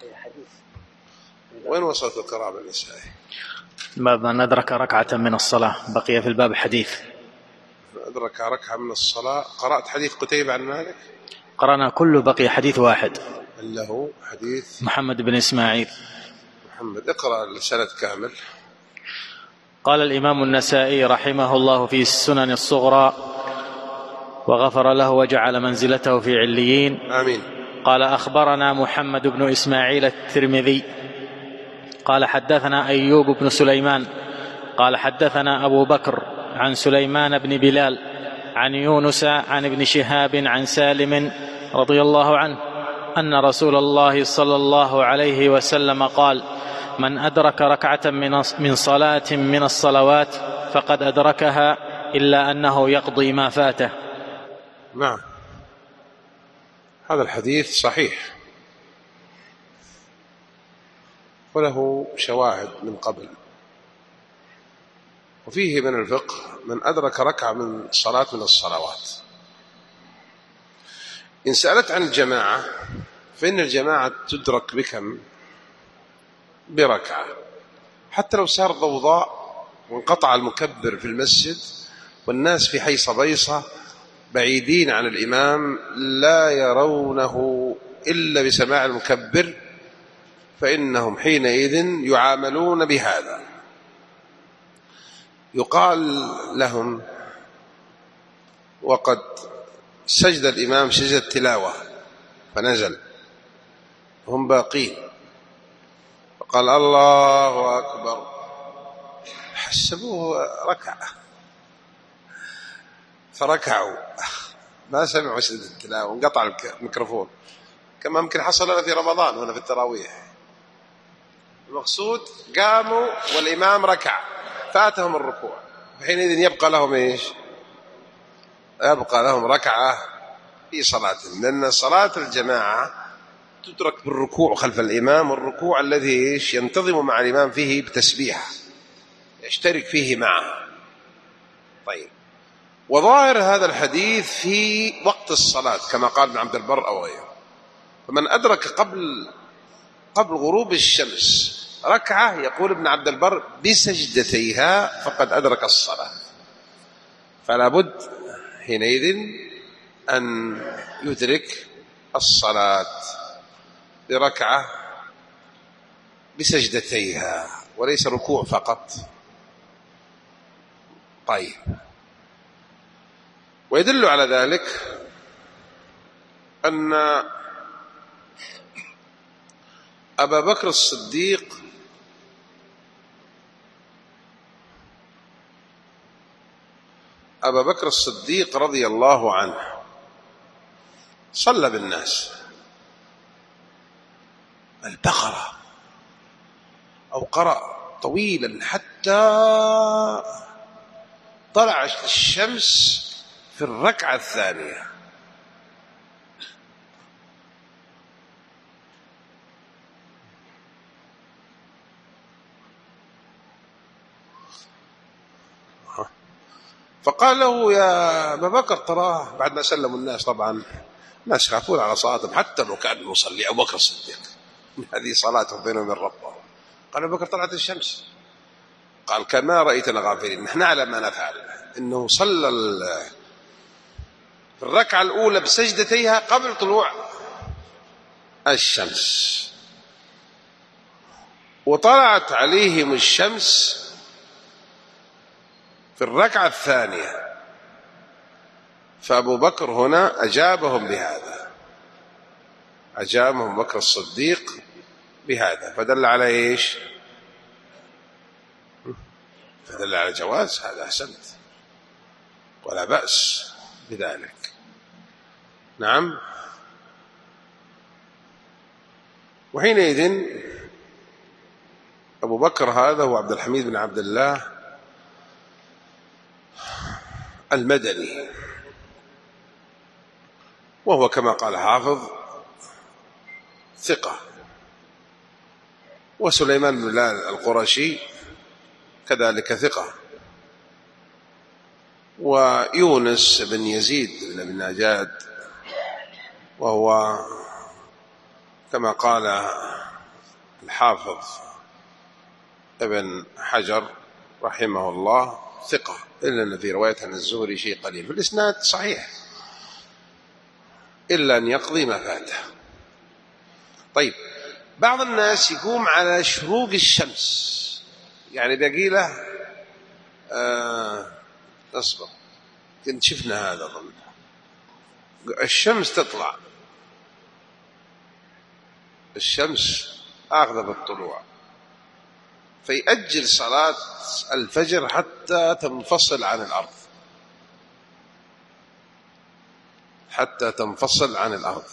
وين وصلت القراءة بالنسائي؟ باب من أدرك ركعة من الصلاة، بقي في الباب حديث. أدرك ركعة من الصلاة. قرأت حديث قتيبة عن مالك؟ قرأنا كله، بقي حديث واحد اللي هو حديث محمد بن إسماعيل. محمد، اقرأ السند كامل. قال الإمام النسائي رحمه الله في السنن الصغرى وغفر له وجعل منزلته في عليين. آمين. قال أخبرنا محمد بن إسماعيل الترمذي قال حدثنا أيوب بن سليمان قال حدثنا أبو بكر عن سليمان بن بلال عن يونس عن ابن شهاب عن سالم رضي الله عنه أن رسول الله صلى الله عليه وسلم قال: من أدرك ركعة من صلاة من الصلوات فقد أدركها إلا أنه يقضي ما فاته. نعم، هذا الحديث صحيح وله شواهد من قبل، وفيه من الفقه من أدرك ركعة من صلاة من الصلوات. إن سألت عن الجماعة فإن الجماعة تدرك بكم؟ بركعة، حتى لو صار ضوضاء وانقطع المكبر في المسجد والناس في حي صبيصة بعيدين عن الإمام لا يرونه إلا بسماع المكبر، فإنهم حينئذ يعاملون بهذا. يقال لهم: وقد سجد الإمام سجدة تلاوة فنزل، هم باقين، فقال: الله أكبر، حسبوه ركعة فركعوا، ما سمعوا سجدة التلاوة وانقطع الميكروفون، كما ممكن حصل لنا في رمضان هنا في التراويح. المقصود قاموا والإمام ركع فاتهم الركوع، حينئذ يبقى لهم إيش؟ يبقى لهم ركعة في صلاتهم، لأن صلاة الجماعة تدرك بالركوع خلف الإمام، والركوع الذي إيش؟ ينتظم مع الإمام فيه بتسبيح، يشترك فيه معه. طيب، وظاهر هذا الحديث في وقت الصلاة كما قال ابن عبد البر أو غيره، فمن أدرك قبل غروب الشمس ركعة، يقول ابن عبد البر بسجدتيها فقد أدرك الصلاة، فلا بد حينئذ أن يدرك الصلاة بركعة بسجدتيها وليس ركوع فقط. طيب، ويدل على ذلك أن أبا بكر الصديق رضي الله عنه صلى بالناس البقرة أو قرأ طويلا حتى طلعت الشمس في الركعة الثانية. فقال له: يا أبا بكر، تراه بعد ما سلموا الناس، طبعا الناس يخافون على صلاتهم حتى لو كان يصلي أبو بكر الصديق، هذه صلاتهم بينهم وبين ربهم. قال أبو بكر: طلعت الشمس. قال: كما رأيتنا غافلين، نحن نعلم ما نفعل، إنه صلى في الركعة الأولى بسجدتيها قبل طلوع الشمس، وطلعت عليهم الشمس في الركعة الثانية، فأبو بكر هنا أجابهم بهذا، أجابهم بكر الصديق بهذا، فدل على إيش؟ فدل على جواز هذا. أحسنت، ولا بأس بذلك. نعم. وحينئذ أبو بكر هذا هو عبد الحميد بن عبد الله المدني، وهو كما قال حافظ ثقة. وسليمان بن بلال القرشي كذلك ثقة. ويونس بن يزيد بن نجاد وهو كما قال الحافظ ابن حجر رحمه الله ثقة، إلا أن في رواية عن الزهري شيء قليل، في الإسناد صحيح إلا أن يقضي ما فاته. طيب، بعض الناس يقوم على شروق الشمس، يعني باقي له أصبر، كنت شفنا هذا ظن الشمس تطلع، الشمس آخذة بالطلوع، فيأجل صلاة الفجر حتى تنفصل عن الأرض، حتى تنفصل عن الأرض.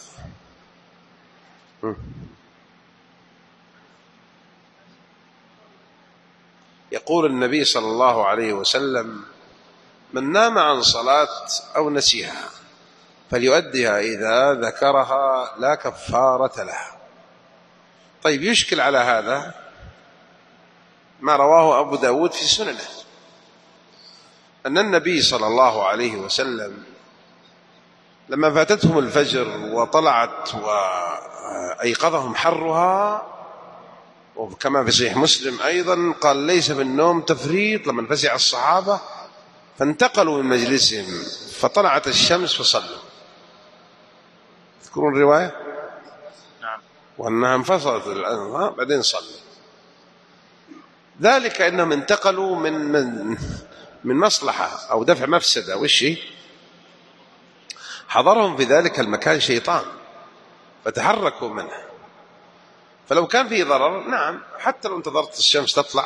يقول النبي صلى الله عليه وسلم: من نام عن صلاة أو نسيها فليؤدها إذا ذكرها لا كفارة لها. طيب، يشكل على هذا ما رواه أبو داود في سننه أن النبي صلى الله عليه وسلم لما فاتتهم الفجر وطلعت وأيقظهم حرها، وكما في صحيح مسلم أيضا قال: ليس في النوم تفريط، لما فزع الصحابة فانتقلوا من مجلسهم فطلعت الشمس فصلوا. تذكرون الرواية؟ نعم. وأنها انفصلت الأنهار بعدين صلوا، ذلك أنهم انتقلوا من مصلحة أو دفع مفسدة، وشي حضرهم في ذلك المكان شيطان فتحركوا منه. فلو كان فيه ضرر، نعم، حتى لو انتظرت الشمس تطلع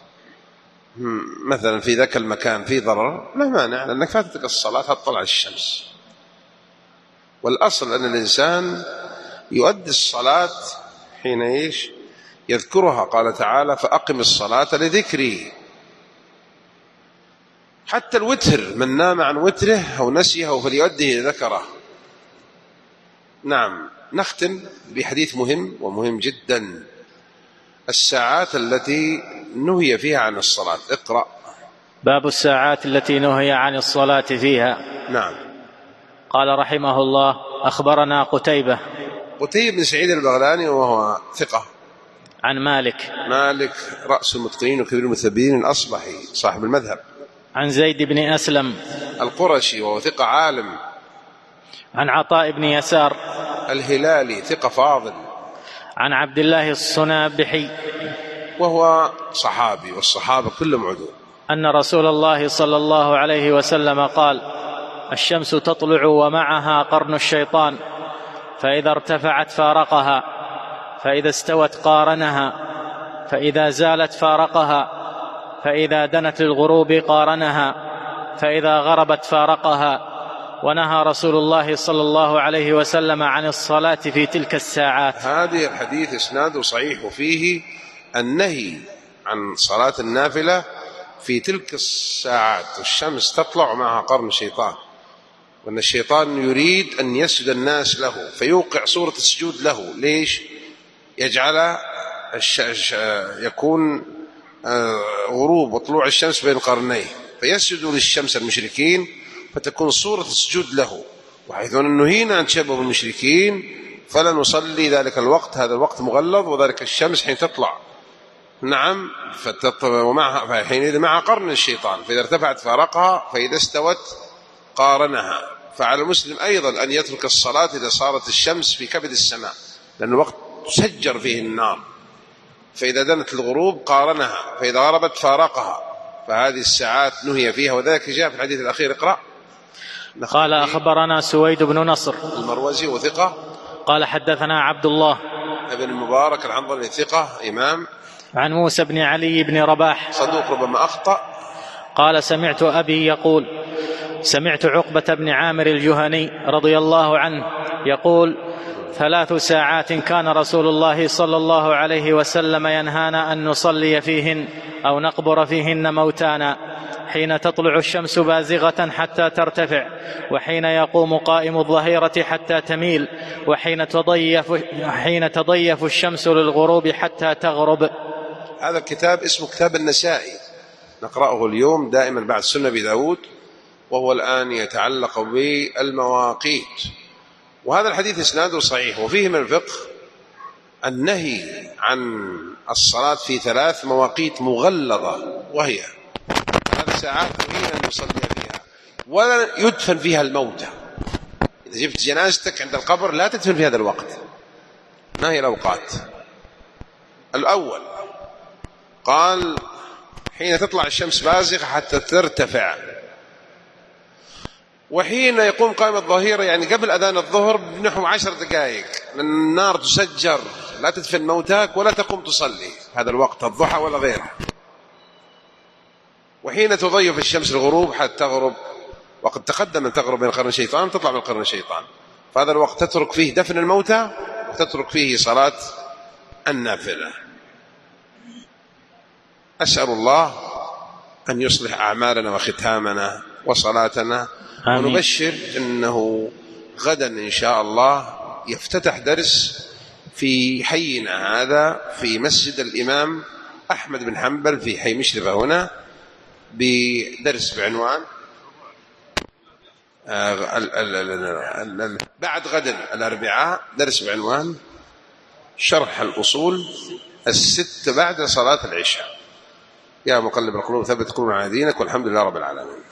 مثلا في ذاك المكان فيه ضرر، لا مانع، لأنك فاتتك الصلاة هتطلع الشمس. والأصل أن الإنسان يؤدي الصلاة حين يذكرها. قال تعالى: فأقم الصلاة لذكري. حتى الوتر، من نام عن وتره أو نسيه فليؤديه ذكره. نعم. نختم بحديث مهم ومهم جدا: الساعات التي نهي فيها عن الصلاة. اقرأ. باب الساعات التي نهي عن الصلاة فيها. نعم. قال رحمه الله: أخبرنا قتيبة بن سعيد البغلاني وهو ثقة، عن مالك رأس المتقنين وكبير المثبتين الأصبحي صاحب المذهب، عن زيد بن أسلم القرشي وهو ثقة عالم، عن عطاء بن يسار الهلالي ثقة فاضل، عن عبد الله الصنابحي وهو صحابي، والصحابة كلهم عدول، أن رسول الله صلى الله عليه وسلم قال: الشمس تطلع ومعها قرن الشيطان، فإذا ارتفعت فارقها، فإذا استوت قارنها، فإذا زالت فارقها، فإذا دنت للغروب قارنها، فإذا غربت فارقها. ونهى رسول الله صلى الله عليه وسلم عن الصلاة في تلك الساعات. هذه الحديث إسناده صحيح، وفيه النهي عن صلاة النافلة في تلك الساعات. الشمس تطلع معها قرن الشيطان، وأن الشيطان يريد أن يسجد الناس له فيوقع صورة السجود له. ليش؟ يجعل يكون غروب وطلوع الشمس بين قرنيه، فيسجدوا للشمس المشركين فتكون صورة السجود له. وحيث نهينا عن تشبه المشركين فلا نصلي ذلك الوقت، هذا الوقت مغلظ، وذلك الشمس حين تطلع. نعم. ومعها حينئذ مع قرن الشيطان، فإذا ارتفعت فارقها، فإذا استوت قارنها. فعلى المسلم أيضا أن يترك الصلاة إذا صارت الشمس في كبد السماء، لأن الوقت تسجر فيه النار. فإذا دنت الغروب قارنها، فإذا غربت فارقها. فهذه الساعات نهي فيها، وذلك جاء في الحديث الأخير. اقرأ. قال: أخبرنا سويد بن نصر المروزي وثقة. قال: حدثنا عبد الله ابن المبارك العنظري ثقة إمام. عن موسى بن علي بن رباح صدوق ربما أخطأ. قال: سمعت أبي يقول: سمعت عقبة بن عامر الجهني رضي الله عنه يقول: 3 ساعات كان رسول الله صلى الله عليه وسلم ينهانا أن نصلي فيهن أو نقبر فيهن موتانا: حين تطلع الشمس بازغة حتى ترتفع، وحين يقوم قائم الظهيرة حتى تميل، وحين تضيف الشمس للغروب حتى تغرب. هذا الكتاب اسمه كتاب النسائي، نقرأه اليوم دائما بعد سنة أبي داود، وهو الآن يتعلق بالمواقيت. وهذا الحديث إسناده صحيح، وفيه من الفقه النهي عن الصلاة في 3 مواقيت مغلظة، وهي 3 ساعات يريد أن يصلي فيها ولا يدفن فيها الموتى. إذا جبت جنازتك عند القبر لا تدفن في هذا الوقت. ما هي الأوقات؟ الأول قال حين تطلع الشمس بازغة حتى ترتفع، وحين يقوم قائم الظهيرة يعني قبل أذان الظهر بنحو 10 دقائق، لأن النار تسجر، لا تدفن موتاك ولا تقوم تصلي هذا الوقت الضحى ولا غيره. وحين تضيف الشمس الغروب حتى تغرب، وقد تقدم أن تغرب من قرن الشيطان تطلع من قرن الشيطان، فهذا الوقت تترك فيه دفن الموتى وتترك فيه صلاة النافلة. أسأل الله أن يصلح أعمالنا وختامنا وصلاتنا. آمين. ونبشر أنه غدا إن شاء الله يفتتح درس في حينا هذا في مسجد الإمام أحمد بن حنبل في حي مشرفة هنا، بدرس بعنوان بعد غدا الأربعاء درس بعنوان شرح الأصول 6 بعد صلاة العشاء. يا مقلب القلوب ثبت قلوبنا على دينك، والحمد لله رب العالمين.